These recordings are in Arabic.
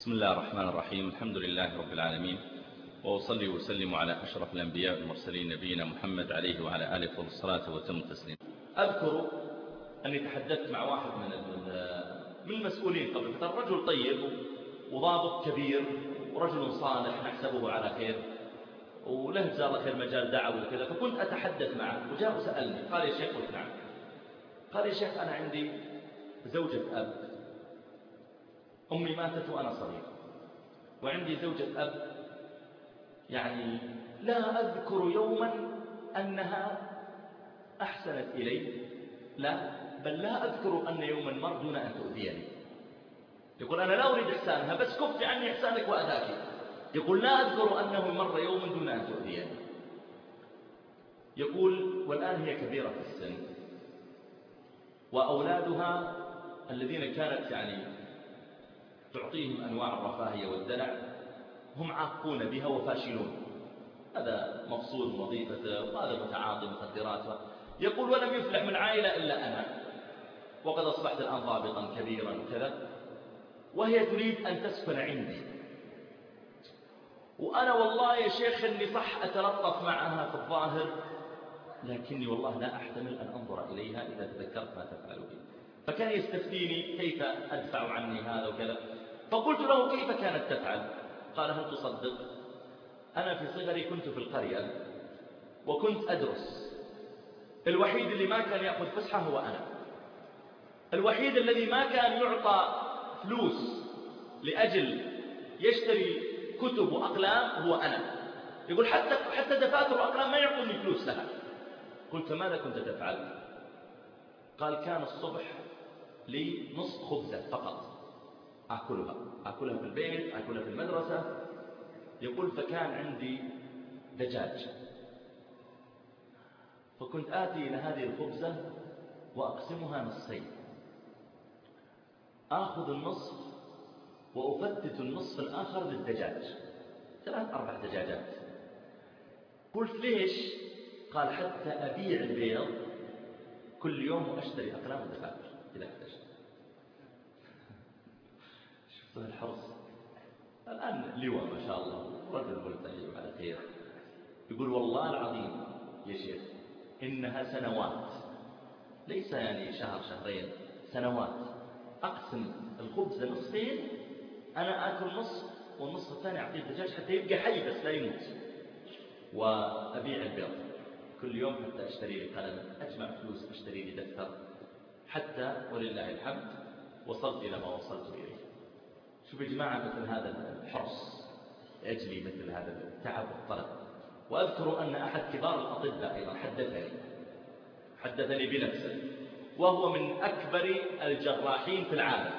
بسم الله الرحمن الرحيم. الحمد لله رب العالمين، وأصلي وسلم على أشرف الأنبياء والمرسلين نبينا محمد عليه وعلى آله الصلاة وتم التسليم. أذكر أني تحدثت مع واحد من المسؤولين قبل فترة، رجل طيب وضابط كبير ورجل صالح نحسبه على خير وله جزاه الله خير مجال دعوي وكذا، فكنت أتحدث معه وجاء وسألني قال يا شيخ، قلت نعم. قال يا شيخ أنا عندي زوجة أب، أمي ماتت وأنا صغير، وعندي زوجة أب يعني لا أذكر يوما أنها أحسنت إلي، لا بل لا أذكر أن يوما مر دون أن تؤذيني. يقول أنا لا أريد إحسانها بس كفت عني إحسانك وأذاك. يقول لا أذكر أنه مر يوم دون أن تؤذيني. يقول والآن هي كبيرة في السن، وأولادها الذين كانت يعني تعطيهم أنواع الرفاهية والدلع هم عاقون بها وفاشلون، هذا مفصول وظيفته وهذا متعاطي مخدرات. يقول ولم يفلح من عائلة إلا أنا، وقد أصبحت الآن ضابطا كبيرا وكذا، وهي تريد أن تسكن عندي، وأنا والله يا شيخ أني صح أتلطف معها في الظاهر، لكني والله لا أحتمل أن أنظر إليها إذا تذكرت ما تفعل بي. فكان يستفتيني كيف أدفع عني هذا وكذا، فقلت له كيف كانت تفعل؟ قال هل تصدق أنا في صغري كنت في القرية وكنت أدرس، الوحيد اللي ما كان يأخذ فسحة هو أنا، الوحيد الذي ما كان يعطى فلوس لأجل يشتري كتب وأقلام هو أنا. يقول حتى دفاتر وأقلام ما يعطوني فلوس لها. قلت ماذا كنت تفعل؟ قال كان الصبح لي نصف خبزة فقط أكلها في البيت، أكلها في المدرسة. يقول فكان عندي دجاج، فكنت آتي إلى هذه الخبزة وأقسمها نصفين، آخذ النصف وأفتت النصف الآخر للدجاج، 3-4 دجاجات. قلت ليش؟ قال حتى أبيع البيض كل يوم وأشتري أقلام ودفاتر إذا احتجت. شفتوا الحرص؟ الآن لواء ما شاء الله، رجل ملتحي على خير. يقول والله العظيم يا شيخ إنها سنوات، ليس يعني شهر شهرين، سنوات أقسم الخبز نصفين، أنا آكل نصف والنصف الثاني أعطيه الدجاج حتى يبقى حي بس لا يموت، وأبيع البيض كل يوم حتى أشتري لي قلم، أجمع فلوس أشتري لي دفتر، حتى ولله الحمد وصلت إلى ما وصلت إليه. شوف يا جماعة مثل هذا الحرص لأجلي، مثل هذا التعب والطلب. وأذكر أن أحد كبار الأطباء أيضا حدثني بنفسه، وهو من أكبر الجراحين في العالم.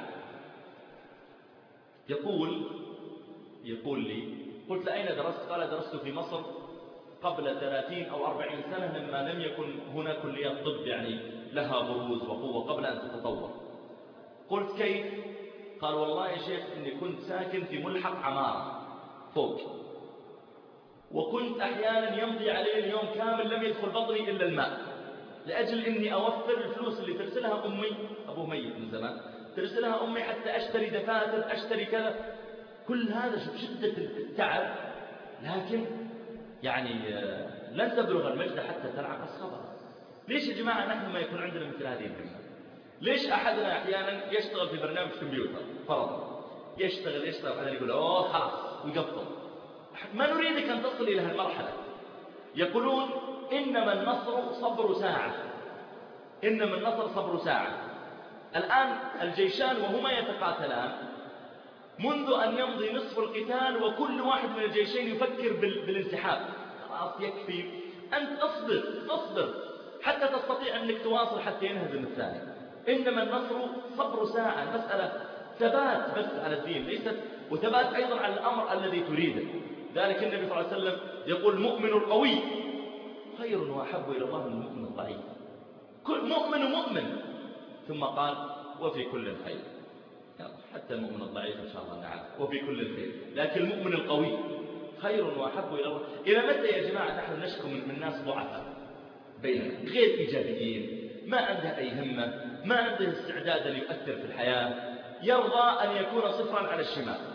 يقول لي قلت لأين درست؟ قال درست في مصر قبل 30 أو 40 سنة لما لم يكن هنا كليات طب يعني لها بروز وقوة قبل أن تتطور. قلت كيف؟ قال والله يا شيخ إني كنت ساكن في ملحق عمارة فوق، وكنت أحيانا يمضي علي اليوم كامل لم يدخل بطني إلا الماء، لأجل إني أوفر الفلوس اللي ترسلها أمي، أبوه ميت من زمان، ترسلها أمي حتى أشتري دفاتر أشتري كذا. كل هذا شدة التعب، لكن يعني لن تبلغ المجد حتى تلعق الصبر. ليش يا جماعة نحن ما يكون عندنا مثل هذه الهمة؟ ليش أحدنا أحيانا يشتغل في برنامج كمبيوتر فرضا، يشتغل بعدين يقول أوه خلاص ويقفل؟ ما نريدك أن تصل إلى هالمرحلة. يقولون إنما النصر صبر ساعة، إنما النصر صبر ساعة. الآن الجيشان وهما يتقاتلان منذ أن يمضي نصف القتال وكل واحد من الجيشين يفكر بالانسحاب، خلاص يكفي، أنت اصبر حتى تستطيع أنك تواصل حتى ينهزم الثاني. إنما النصر صبر ساعة، المسألة ثبات بس على الدين، ليست وثبات أيضا على الأمر الذي تريده. ذلك النبي صلى الله عليه وسلم يقول مؤمن القوي خير وأحب إلى الله من المؤمن الضعيف، كل مؤمن ثم قال وفي كل خير، حتى المؤمن الضعيف إن شاء الله نعم وفي كل خير، لكن المؤمن القوي خير وأحب إلى الله. إلى متى يا جماعة نحن نشكو من ناس ضعفاء بيننا غير إيجابيين، ما عنده أي همة، ما عنده استعداد أن يؤثر في الحياة، يرضى أن يكون صفرا على الشمال،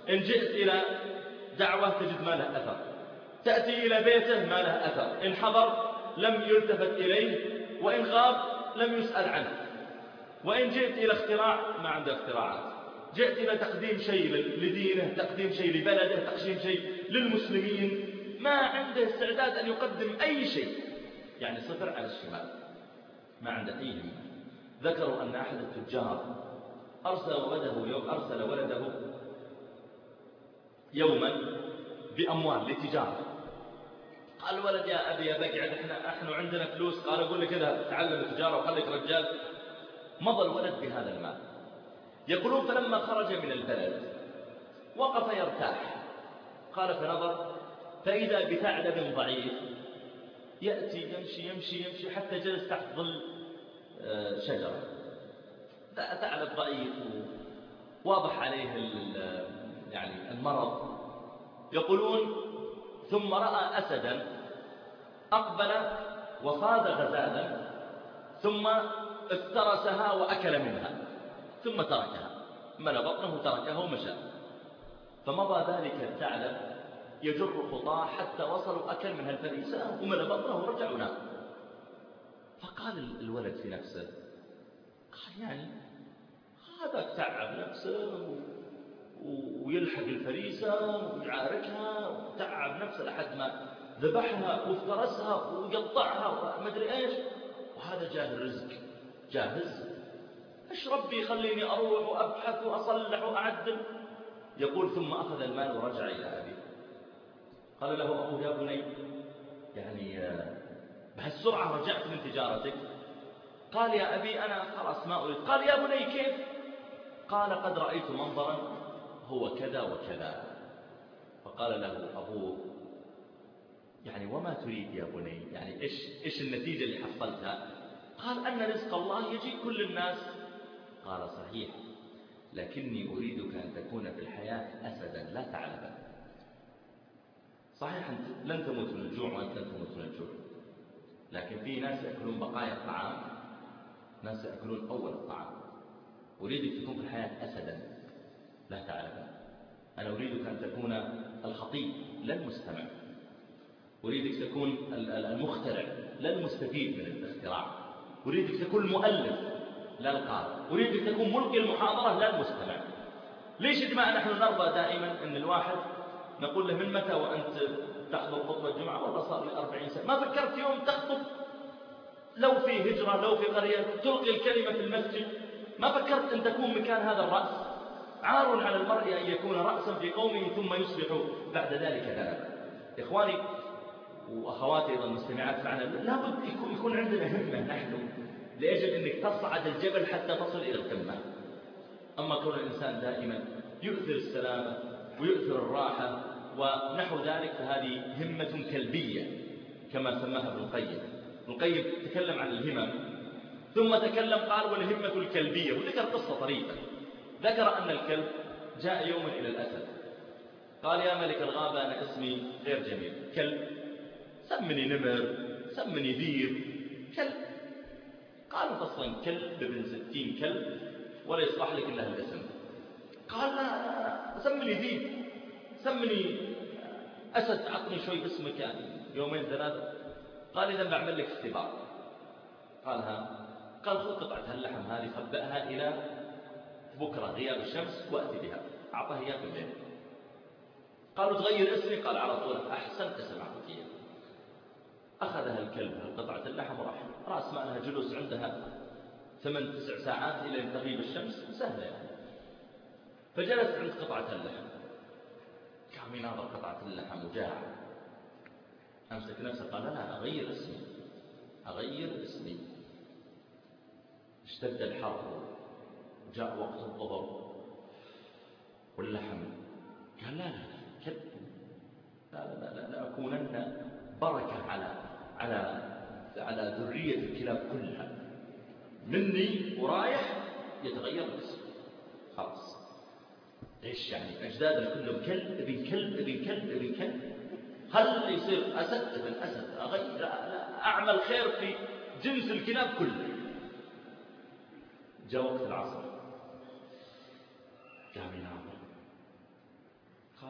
إن جئت إلى دعوة تجد ما له أثر، تأتي إلى بيته ما له أثر، إن حضر لم يلتفت إليه، وإن غاب لم يسأل عنه. وإن جئت إلى اختراع ما عنده اختراعات، جئت إلى تقديم شيء لدينه، تقديم شيء لبلده، تقديم شيء للمسلمين، ما عنده استعداد أن يقدم أي شيء، يعني صفر على الشمال، ما عنده أي هم. ذكروا أن أحد التجار أرسل ولده يوما بأموال لتجارة. قال الولد يا أبي بقعد، احنا عندنا فلوس. قال أقول لك كذا تعلم التجارة وخليك رجال. مضى الولد بهذا المال. يقولون فلما خرج من البلد وقف يرتاح. قال فنظر فإذا بثعلب ضعيف يأتي يمشي حتى جلس تحت ظل شجرة. ثعلب ضعيف واضح عليه يعني المرض. يقولون ثم رأى أسدا أقبل وصاد غزالا ثم افترسها وأكل منها ثم تركها، ملأ بطنه تركها ومشى. فمضى ذلك الثعلب يجر خطاه حتى وصلوا أكل منها الفريسة وملأ بطنه ورجع ونام. فقال الولد في نفسه، قال يعني هذا تعب نفسه ويلحق الفريسة ويعاركها وتعب نفسه لحد ما ذبحها وافترسها ويقطعها وما أدري إيش، وهذا جاه الرزق جاهز. إيش ربي يخليني أروح وأبحث وأصلح وأعدل. يقول ثم أخذ المال ورجع إلى أبيه. قال له أبوه يا بني يعني بهالسرعة رجعت من تجارتك؟ قال يا أبي أنا خلاص ما أريد. قال يا بني كيف؟ قال قد رأيت منظرا هو كذا وكذا. فقال له أبوه يعني وما تريد يا بني؟ يعني إيش النتيجة اللي حصلتها؟ قال أن رزق الله يجي كل الناس. قال صحيح، لكني أريدك أن تكون في الحياة أسدا لا ثعلبا. صحيح أنت لن تموت من الجوع وأنت لن تموت من الجوع، لكن في ناس يأكلون بقايا الطعام، ناس يأكلون أول الطعام. أريدك تكون في الحياة أسدا لا ثعلبا. أنا أريدك أن تكون الخطيب لا المستمع، أريدك تكون المخترع لا المستفيد من الاختراع، أريدك تكون المؤلف لا القارئ، أريدك تكون ملقي المحاضرة لا المستمع. ليش يا جماعة نحن نرضى دائما أن الواحد نقول له من متى وأنت تخطب خطبة الجمعة؟ والله صار لي 40 سنة. ما فكرت يوم تخطب لو في هجرة لو في قرية تلقي الكلمة في المسجد؟ ما فكرت أن تكون مكان هذا الرأس؟ عار على المرء أن يكون رأسا في قومه ثم يصبح بعد ذلك ذنبا. إخواني وأخواتي أيضا المستمعات معنا، لابد يكون عندنا همة نحن لأجل أنك تصعد الجبل حتى تصل إلى القمة. أما كون الإنسان دائما يؤثر السلامة ويؤثر الراحة ونحو ذلك فهذه همة كلبية كما سماها ابن القيم. ابن القيم تكلم عن الهمم ثم تكلم قال والهمة الكلبية، وذكر قصة طريفة. ذكر أن الكلب جاء يوما إلى الأسد قال يا ملك الغابة أنا اسمي غير جميل، كلب، سمني نمر، سمني ذيب، كلب. قال أصلا كلب ابن 60 كلب ولا يصلح لك إلا الاسم. قال لا سمني ذيب، سمني أسد، عطني شوي اسمك يعني يومين ثلاثة. قال إذا بعمل لك اختبار. قال ها؟ قال خذ قطعة اللحم هذه خبئها إلى بكرة غياب الشمس وأتي بها. أعطاه إياه في الليل. قالوا تغير اسمي؟ قال على طول أحسن اسم أعطيك إياه. أخذها الكلب قطعة اللحم وراح. رأس مالها جلوس عندها 8-9 ساعات إلى أن تغيب الشمس، سهلة يعني. فجلس عند قطعة اللحم، قام يناظر قطعة اللحم وجاع. أمسك نفسه قال لا أغير اسمي. اشتد الحر وجاء وقت الظهر واللحم. قال لا أكونن بركة على ذرية الكلاب كلها، مني ورايح يتغير الاسم خلاص. ايش يعني أجدادنا كلهم كلب ابن كلب ابن كلب ابن كلب؟ هل يصير أسد ابن أسد؟ أغير لا أعمل خير في جنس الكلاب كله. جاء وقت العصر قام ينام.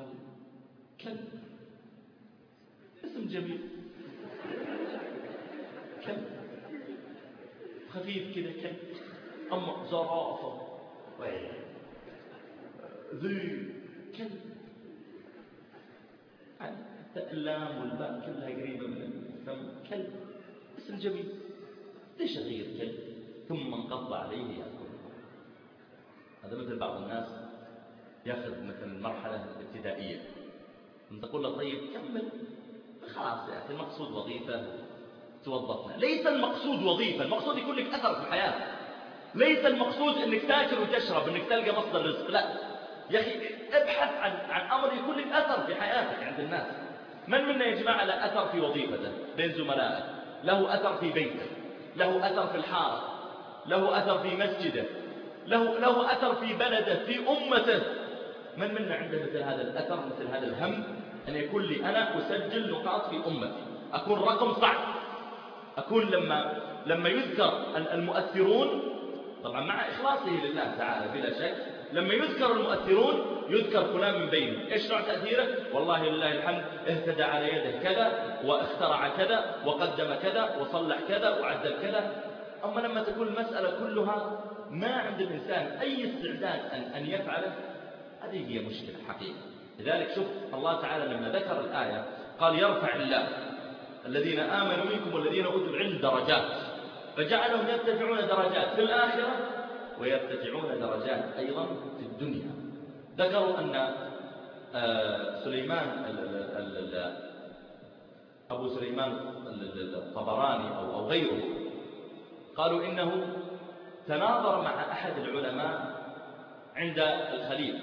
قال كلب، اسم جميل، كلب خفيف كذا، كلب. أما زرافة، ذي، كلب، اللام والباء كلها قريبة من الفم، كلب اسم جميل، ليش أغير كلب؟ ثم انقض عليه يأكل. هذا مثل بعض الناس يأخذ مثل المرحلة الابتدائية، أن تقول له طيب كمل، خلاص يا أخي المقصود وظيفة توظفنا. ليس المقصود وظيفة، المقصود يكون لك أثر في الحياة. ليس المقصود أنك تاكل وتشرب، أنك تلقى مصدر رزق، لا يا أخي ابحث عن أمر يكون لك أثر في حياتك عند الناس. من منا يا جماعة له أثر في وظيفته بين زملائه، له أثر في بيته، له أثر في الحارة، له أثر في مسجده، له أثر في بلده، في أمته. من منا عنده مثل هذا الأثر، مثل هذا الهم، أن يكون لي أنا أسجل نقاط في أمتي، أكون رقم صعب، أكون لما يذكر المؤثرون، طبعا مع إخلاصه لله تعالى بلا شك، لما يذكر المؤثرون يذكر فلان من بينهم. إيش نوع تأثيره؟ والله لله الحمد اهتدى على يده كذا، واخترع كذا، وقدم كذا، وصلح كذا، وعدل كذا. أما لما تكون المسألة كلها ما عند الإنسان أي استعداد أن يفعله، هذه هي مشكلة حقيقة. لذلك شوف الله تعالى لما ذكر الآية قال يرفع الله الذين آمنوا منكم والذين أوتوا العلم درجات، فجعلهم يرتفعون درجات في الآخرة ويرتفعون درجات أيضا في الدنيا. ذكروا أن سليمان أبو سليمان الطبراني أو غيره قالوا إنه تناظر مع أحد العلماء عند الخليفة،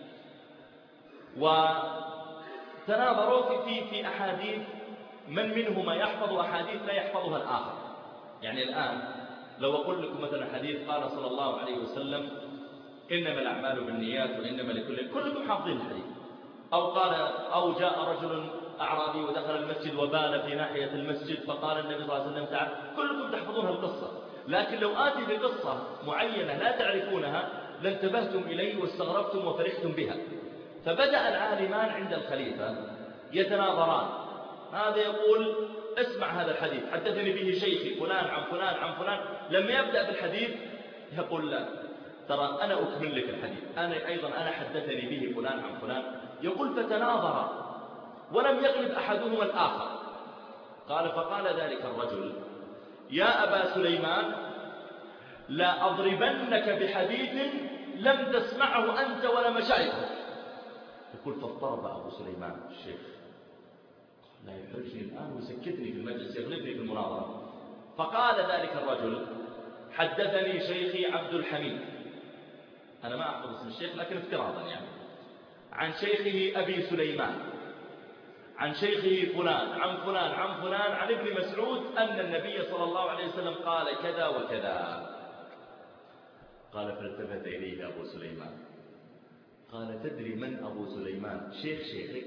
وتناظروا في أحاديث، من منهما يحفظ أحاديث لا يحفظها الآخر. يعني الآن لو أقول لكم مثلا حديث قال صلى الله عليه وسلم إنما الأعمال بالنيات وإنما كلكم حافظين الحديث، أو جاء رجل أعرابي ودخل المسجد وبال في ناحية المسجد فقال النبي صلى الله عليه وسلم تعال، كلكم تحفظون القصة. لكن لو آتي بقصة معينة لا تعرفونها لانتبهتم إليه واستغربتم وفرحتم بها. فبدأ العالمان عند الخليفة يتناظران، هذا يقول اسمع هذا الحديث حدثني به شيخي فلان عن فلان عن فلان. لما يبدأ بالحديث يقول لا ترى أنا أكمل لك الحديث، أنا حدثني به فلان عن فلان. يقول فتناظر ولم يغلب أحدهما الآخر. فقال ذلك الرجل يا أبا سليمان لا أضربنك بحديث لم تسمعه أنت ولا مشايخك. يقول فاضطرب أبو سليمان الشيخ، لا يحرجني الآن ويسكتني في المجلس، يغلبني في المناظرة. فقال ذلك الرجل حدثني شيخي عبد الحميد، أنا ما أحفظ اسم الشيخ لكن افتراضا يعني، عن شيخه أبي سليمان عن شيخه فلان عن فلان عن فلان عن ابن مسعود أن النبي صلى الله عليه وسلم قال كذا وكذا. قال فالتفت إليه أبو سليمان قال تدري من أبو سليمان؟ شيخك؟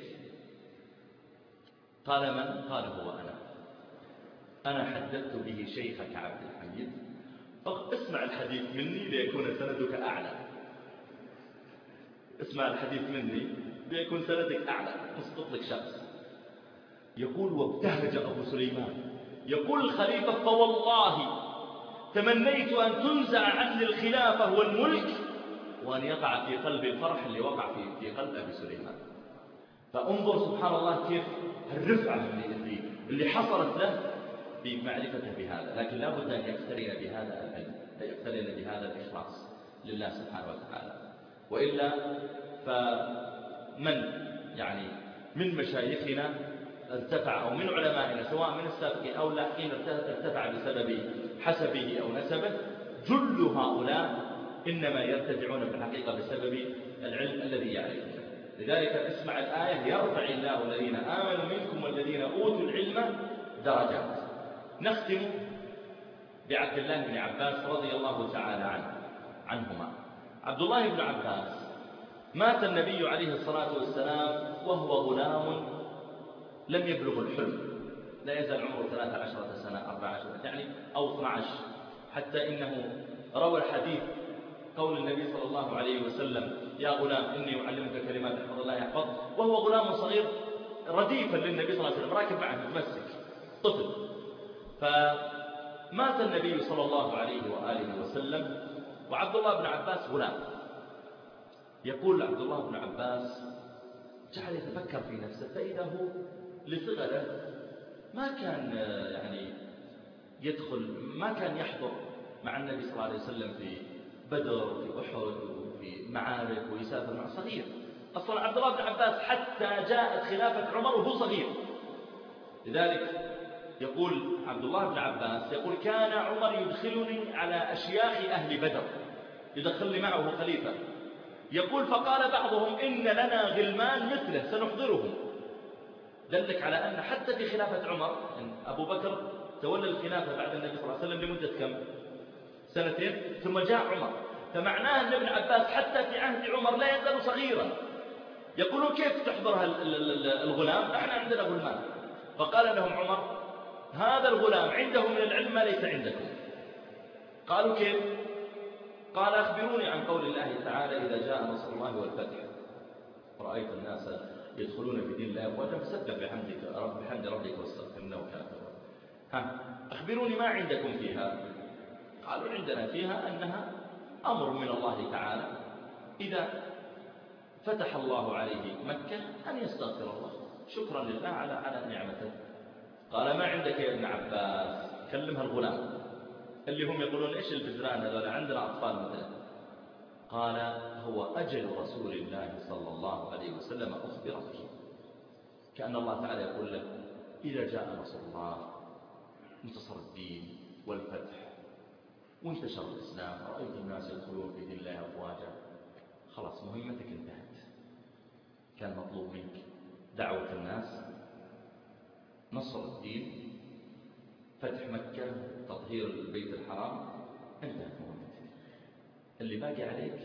قال من؟ قال هو أنا حدثت به شيخك عبد الحميد، اسمع الحديث مني ليكون سندك أعلى، اسمع الحديث مني ليكون سندك أعلى، اسقط لك شخص. يقول وابتهج أبو سليمان، يقول الخليفة فوالله تمنيت أن تنزع عني الخلافة والملك وأن يقع في قلبي الفرح اللي وقع في قلب أبي سليمان. فانظر سبحان الله كيف الرفعة اللي حصلت له بمعرفته بهذا. لكن لا بد أن يقترن بهذا العلم، يقترن بهذا الإخلاص لله سبحانه وتعالى، وإلا فمن يعني من مشايخنا ارتفع أو من علمائنا سواء من السابقين أو اللاحقين ارتفع بسبب حسبه أو نسبه، جل هؤلاء إنما يرتفعون في الحقيقة بسبب العلم الذي يعرفونه. لذلك اسمع الآية يرفع الله الذين آمنوا منكم والذين أوتوا العلم درجات. نختم بعبد الله بن عباس رضي الله تعالى عنهما. عبد الله بن عباس مات النبي عليه الصلاة والسلام وهو غلام لم يبلغ الحلم، لا يزال عمره 13 سنة 14 يعني أو 12، حتى إنه روى الحديث قول النبي صلى الله عليه وسلم يا غلام إني أعلمك كلمات احفظ الله يحفظ، وهو غلام صغير رديفا للنبي صلى الله عليه وسلم راكب معه متمسك طفل. فمات النبي صلى الله عليه وآله وسلم وعبد الله بن عباس غلام. يقول عبد الله بن عباس جعل يتفكر في نفسه، فإذا هو لصغره ما كان يعني يدخل، ما كان يحضر مع النبي صلى الله عليه وسلم في بدر في أحد وفي معارك ويسافر مع صغير. أصلا عبد الله بن عباس حتى جاءت خلافة عمر وهو صغير. لذلك يقول عبد الله بن عباس يقول كان عمر يدخلني على أشياخ أهل بدر، يدخلني معه خليفة. يقول فقال بعضهم إن لنا غلمان مثله سنحضرهم. دلك على أن حتى في خلافة عمر أبو بكر تولى الخلافة بعد النبي صلى الله عليه وسلم لمدة كم؟ سنتين، ثم جاء عمر. فمعناه أن ابن عباس حتى في عهد عمر لا يزال صغيرا. يقولون كيف تحضر الغلام؟ نحن عندنا غلمان. فقال لهم عمر هذا الغلام عنده من العلم ما ليس عندكم. قالوا كيف؟ قال أخبروني عن قول الله تعالى إذا جاء نصر الله والفتح رأيت الناس يدخلون في دين الله أفواجا فسبح بحمد ربك واستغفر إنه كان توابا. أخبروني ما عندكم فيها. قالوا عندنا فيها أنها أمر من الله تعالى إذا فتح الله عليه مكة أن يستغفر الله شكرا لله على نعمته. قال ما عندك يا ابن عباس؟ كلمها الغلام اللي هم يقولون إيش البزران هذول، عندنا أطفال مثلا. قال هو أجل رسول الله صلى الله عليه وسلم أخبر به. كأن الله تعالى يقول له إذا جاء نصر الله انتصر الدين والفتح وانتشر الإسلام رأيت الناس يدخلون في دين الله أفواجا، خلاص مهمتك انتهت. كان مطلوب منك دعوة الناس، نصر الدين، فتح مكة، تطهير البيت الحرام، انتهت مهمتك. اللي باقي عليك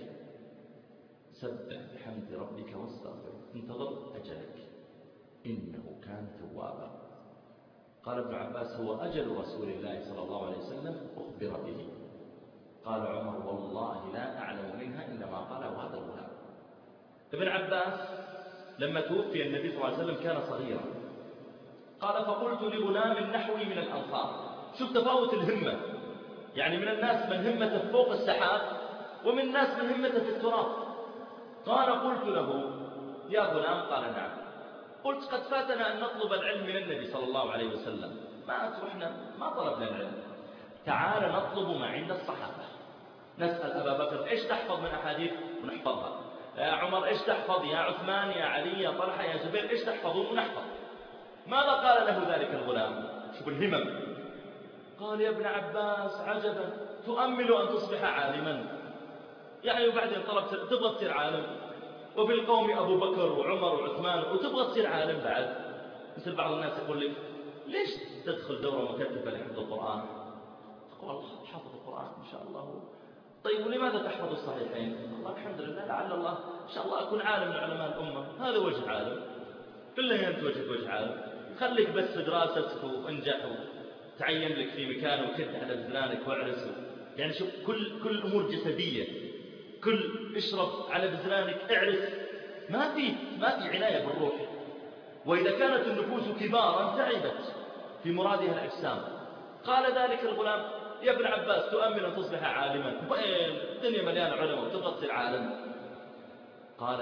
سبح بحمد ربك واستغفر، انتظر أجلك إنه كان توابا. قال ابن عباس هو أجل رسول الله صلى الله عليه وسلم أخبر به. قال عمر والله لا أعلم منها إلا ما قاله هذا الغلام. ابن عباس لما توفي النبي صلى الله عليه وسلم كان صغيرا. قال فقلت لغلام نحوي من الأنصار. شوف تفاوت الهمة، يعني من الناس من همته فوق السحاب ومن الناس من همته في التراب. قال قلت له يا غلام؟ قال نعم. قلت قد فاتنا أن نطلب العلم من النبي صلى الله عليه وسلم، ما طلبنا العلم، تعال نطلب ما عند الصحابة. نسأل أبا بكر إيش تحفظ من أحاديث ونحفظها، يا عمر إيش تحفظ، يا عثمان يا علي يا طلحة يا زبير إيش تحفظون ونحفظ. ماذا قال له ذلك الغلام؟ شوف الهمم. قال يا ابن عباس عجبا تؤمل أن تصبح عالما، يعني وبعدين تبغى تصير عالم، وفي القوم أبو بكر وعمر وعثمان وتبغى تصير عالم بعد. مثل بعض الناس يقول لك ليش تدخل دورة مكتفة لحفظ القرآن؟ تقول والله حافظ القرآن إن شاء الله. طيب ولماذا تحفظ الصحيحين؟ الله الحمد لله لعل الله إن شاء الله أكون عالم من علماء الأمة. هذا وجه عالم، بالله أنت وجه عالم. خليك بس في دراستك وانجح وتعين لك في مكان وكد على بزلانك واعرس. يعني شوف كل الأمور جسدية، كل اشرب على بزلانك اعرس، ما في عناية بالروح. وإذا كانت النفوس كبارا تعبت في مرادها الأجسام. قال ذلك الغلام يا ابن عباس تؤمل أن تصبح عالما، الدنيا مليانة علماء وتبغى تصير عالم. قال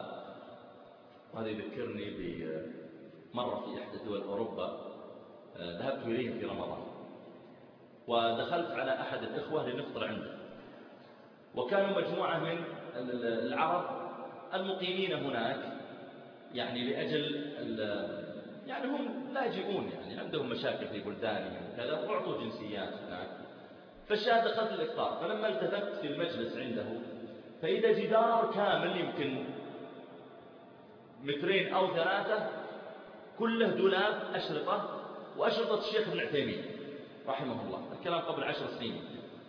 وهذا يذكرني بمرة في إحدى دول أوروبا ذهبت إليهم في رمضان، ودخلت على أحد الإخوة لنفطر عنده، وكانوا مجموعة من العرب المقيمين هناك، يعني لأجل يعني هم لاجئون، يعني عندهم مشاكل في بلدانهم وكذا، وأعطوا جنسيات هناك. فالشاهد دخلت الإفطار، فلما التفت في المجلس عنده فإذا جدار كامل يمكن 2 أو 3 كله دولاب أشرطة، وأشرطة الشيخ ابن عثيمين رحمه الله، الكلام قبل 10 سنين.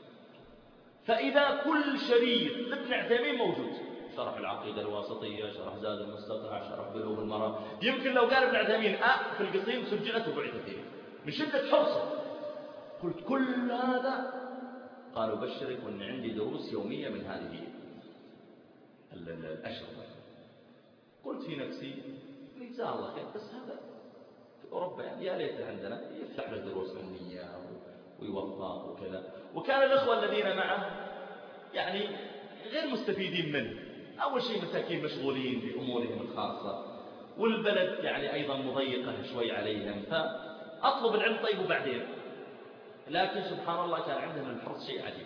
فإذا كل شريط لابن عثيمين موجود، شرح العقيدة الواسطية، شرح زاد المستقنع، شرح بلوغ المرام. يمكن لو قال ابن عثيمين في القصيم سجلت وبعث فيه من شدة حرصه. قلت كل هذا؟ قالوا بشرك وأن عندي دروس يومية من هذه الأشرطة. قلت في نفسي جزاه الله خير، بس هذا في أوروبا يعني يا ليت عندنا يفتح له دروس علمية ويوفق وكذا. وكان الإخوة الذين معه يعني غير مستفيدين منه. أول شيء مساكين مشغولين بأمورهم الخاصة، والبلد يعني أيضا مضيقة شوي عليهم، فأطلب العلم طيب وبعدين. لكن سبحان الله كان عندهم الحرص شيء عجيب.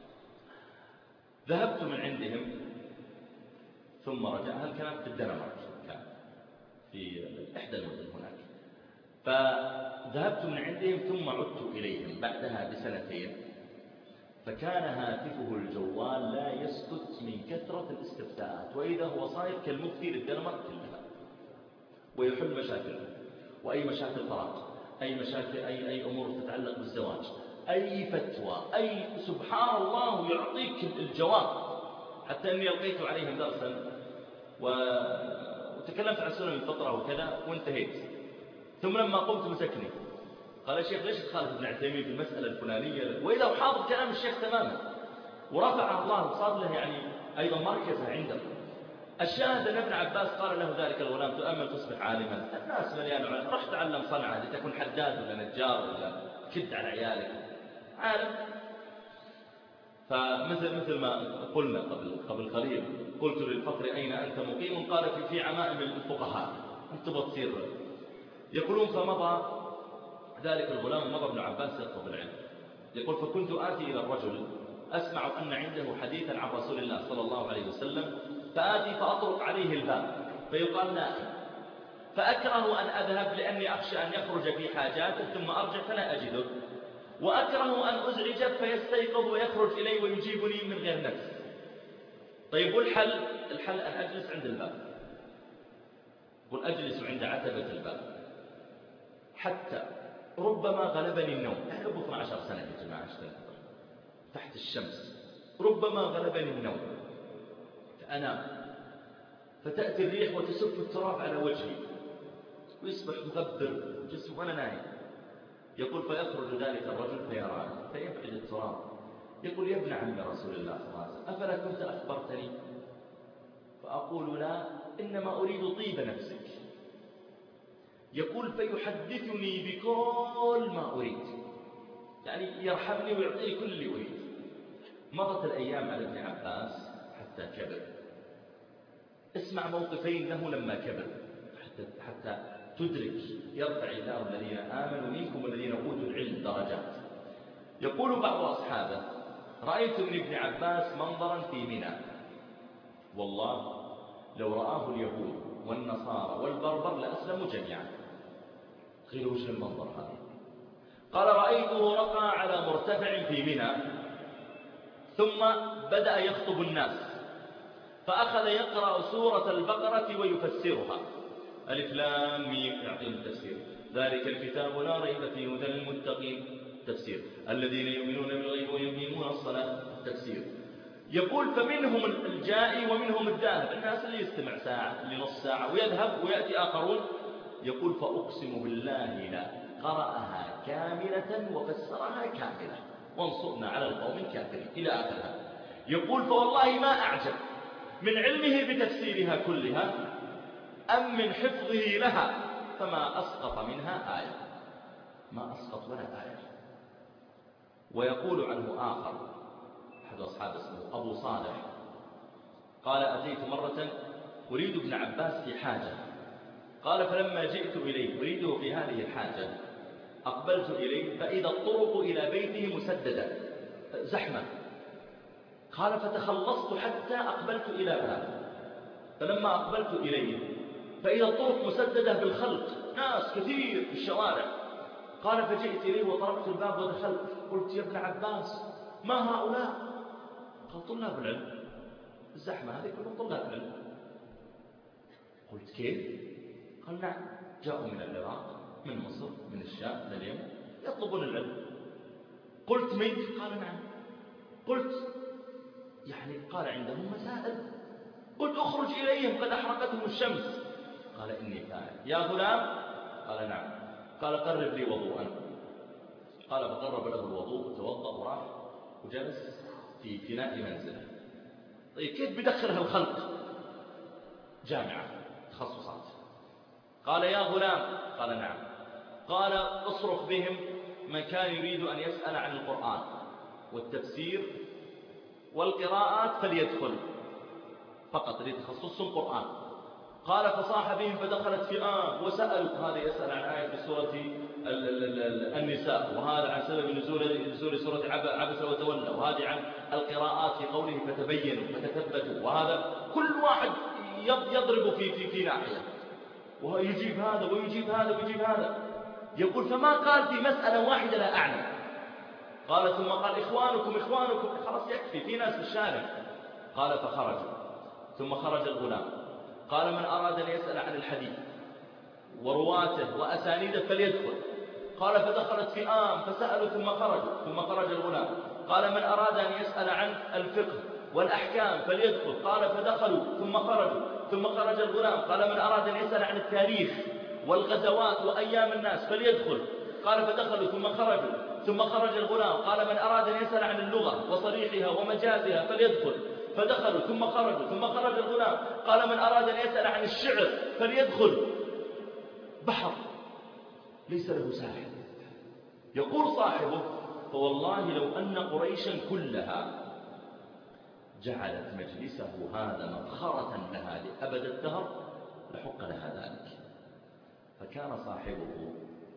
ذهبت من عندهم ثم رجع. هذا الكلام في الدنمارك، كان في إحدى المدن هناك. فذهبت من عندهم ثم عدت إليهم بعدها بسنتين، فكان هاتفه الجوال لا يسكت من كثرة الاستفتاءات، وإذا هو صاير كالمفتي للدنمارك كلها، ويحل مشاكلهم، وأي مشاكل طلاق، أي مشاكل، أي أمور تتعلق بالزواج، أي فتوى، أي سبحان الله يعطيك الجواب. حتى أني ألقيت عليهم درسا وتكلمت عن سنن الفطرة وكذا وانتهيت. ثم لما قمت مسكني قال: يا شيخ ليش تخالف ابن عثيمين في المسألة الفلانية؟ وإذا هو حاضر كلام الشيخ تماما، ورفع الله وصار له يعني أيضا مركزه عنده. الشاهد أن ابن عباس قال له ذلك الغلام: تؤمل تصبح عالما، الناس مليان علم، رح تعلم صنعة لتكون حداد ولا نجار ولا كد على عيالك عالم. فمثل ما قلنا قبل قليل، قلت للفقر: أين أنت مقيم؟ قال: في عمائم الفقهاء، أنت بتصير. يقولون: فمضى ذلك الغلام ومضى ابن عباس يطلب العلم. يقول: فكنت آتي إلى الرجل أسمع أن عنده حديثا عن رسول الله صلى الله عليه وسلم، فآتي فأطرق عليه الباب فيقال نائم، فأكره أن أذهب لأني أخشى أن يخرج في حاجاته ثم أرجع فلا أجده، وأكره أن أزعجه فيستيقظ ويخرج إلي ويجيبني من غير نفس. طيب والحل؟ الحل أن أجلس عند الباب. قل: أجلس عند عتبة الباب حتى ربما غلبني النوم. أنا أبو 12 سنة يا جماعة تحت الشمس، ربما غلبني النوم فأنام، فتأتي الريح وتسف التراب على وجهي ويصبح مغبر جسمي وأنا نايم. يقول: فيخرج ذلك الرجل فيراني فيبعد التراب. يقول: يا ابن عم رسول الله صلى الله عليه وسلم، أفلا كنت أخبرتني؟ فأقول: لا، إنما أريد طيب نفسك. يقول: فيحدثني بكل ما أريد، يعني يرحمني ويعطيني كل اللي أريد. مضت الأيام على ابن عباس حتى كبر. اسمع موقفين له لما كبر حتى تدرك يرفع الله الذين آمنوا منكم والذين أوتوا العلم درجات. يقول بعض أصحابه: رأيت من ابن عباس منظرا في منى، والله لو رآه اليهود والنصارى والبربر لأسلموا جميعا. قيل: وش المنظر هذا؟ قال: رأيته رقى على مرتفع في منى، ثم بدأ يخطب الناس، فأخذ يقرأ سورة البقرة ويفسرها، ألف لام ميم، يعطيهم التفسير، ذلك الكتاب لا ريب فيه هدى للمتقين، تفسير، الذين يؤمنون بالغيب ويقيمون الصلاة، تفسير. يقول: فمنهم الجائي ومنهم الذاهب، الناس اللي يستمع ساعة اللي نص ساعة ويذهب ويأتي آخرون. يقول: فأقسم بالله لا قرأها كاملة وفسرها كاملة وانصرنا على القوم الكافرين إلى آخرها. يقول: فوالله ما أعجب من علمه بتفسيرها كلها أم من حفظه لها، فما أسقط منها آية، ما أسقط ولا آية. ويقول عنه آخر أحد أصحاب اسمه أبو صالح قال: أتيت مرة أريد ابن عباس في حاجة، قال: فلما جئت إليه أريده في هذه الحاجة أقبلت إليه فإذا الطرق إلى بيته مسددة زحمة. قال: فتخلصت حتى أقبلت إلى بابه، فلما أقبلت إليه فإذا الطرق مسددة بالخلق، ناس كثير في الشوارع. قال: فجئت إليه وطرقت الباب ودخلت، قلت: يا ابن عباس ما هؤلاء؟ قال: طلاب العلم، الزحمة هذه كلهم طلاب العلم. قلت: كيف؟ قال: نعم، جاءوا من العراق، من مصر، من الشام، من اليمن، يطلبون العلم. قلت: منك؟ قال: نعم. قلت: يعني قال عندهم مسائل. قلت: اخرج إليهم قد أحرقتهم الشمس. قال: إني فاعل. يا غلام؟ قال: نعم. قال: قرب لي وضوءا. قال: فقرب له الوضوء وتوضأ وراح وجلس في فناء منزله. طيب كيف بدخلها الخلق؟ جامعة تخصصات، قال يا غلام، قال نعم. قال اصرخ بهم من كان يريد أن يسأل عن القرآن والتفسير والقراءات فليدخل، فقط لتخصصهم قرآن. قال فصاح بهم فدخلت فئام وسألوا، هذا يسأل عن آية في سورة النساء، وهذا عن سبب نزول سورة عبس وتولى، وهذه عن القراءات في قوله فتبينوا فتثبتوا، وهذا كل واحد يضرب في ناحية، ويجيب هذا ويجيب هذا ويجيب هذا. يقول فما قال في مسألة واحدة لا أعلم. قال ثم قال إخوانكم، خلاص يكفي، في ناس في الشارع. قال فخرجوا، ثم خرج الغلام. قال من أراد أن يسأل عن الحديث ورواته وأسانيده فليدخل. قال فدخلت فئام فسألوا ثم خرجوا، ثم خرج الغلام. قال من أراد أن يسأل عن الفقه والأحكام فليدخل. قال فدخلوا ثم خرجوا، ثم خرج الغلام. قال من أراد أن يسأل عن التاريخ والغزوات وأيام الناس فليدخل. قال فدخلوا ثم خرجوا، ثم خرج الغلام. قال من أراد أن يسأل عن اللغة وصريحها ومجازها فليدخل. فدخلوا ثم خرجوا، ثم خرج الغلام. قال من أراد أن يسأل عن الشعر فليدخل. بحر ليس له ساحل. يقول صاحبه فوالله لو أن قريشا كلها جعلت مجلسه هذا مفخرة لها لأبد الدهر لحق لها ذلك. فكان صاحبه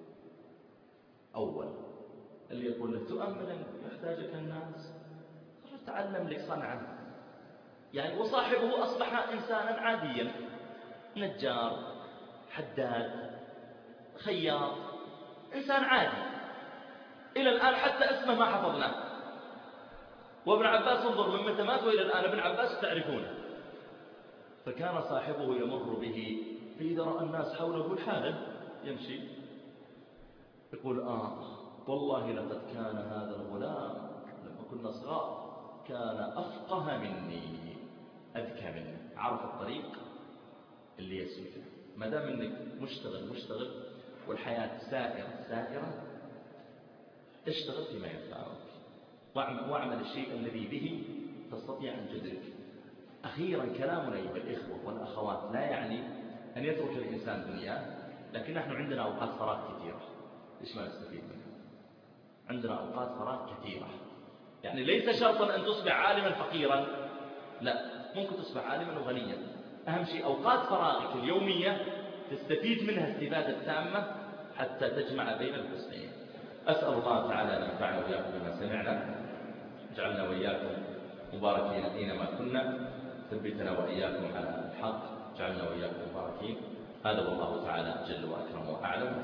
أول اللي يقول له تؤمل أن يحتاجك الناس، تعلم لك صنعة يعني. وصاحبه أصبح إنسانا عاديا، نجار، حداد، خياط، إنسان عادي إلى الآن، حتى اسمه ما حفظناه. وابن عباس انظر من متى مات وإلى الآن ابن عباس تعرفونه. فكان صاحبه يمر به، فإذا رأى الناس حوله الحالة يمشي يقول والله لقد كان هذا الغلام لما كنا صغار كان أفقه مني أذكى مني، عرف الطريق اللي يسوي فيه. ما دام انك مشتغل والحياة سائرة اشتغل فيما ينفعك، واعمل الشيء الذي به تستطيع أن تدرك. أخيرا كلامنا أيها الإخوة والأخوات لا يعني أن يترك الإنسان دنياه، لكن نحن عندنا أوقات فراغ كثيرة، إيش ما نستفيد منها؟ عندنا أوقات فراغ كثيرة، يعني ليس شرطا أن تصبح عالما فقيرا، لا، ممكن تصبح عالما وغنيا. أهم شيء أوقات فراغك اليومية تستفيد منها استفادة تامة حتى تجمع بين الحسنين. أسأل الله تعالى أن ينفعنا وإياكم بما سمعنا، اجعلنا وإياكم مباركين أينما كنا، ثبتنا وإياكم على الحق، اجعلنا وإياكم مباركين. هذا والله تعالى جل وأكرم وأعلم.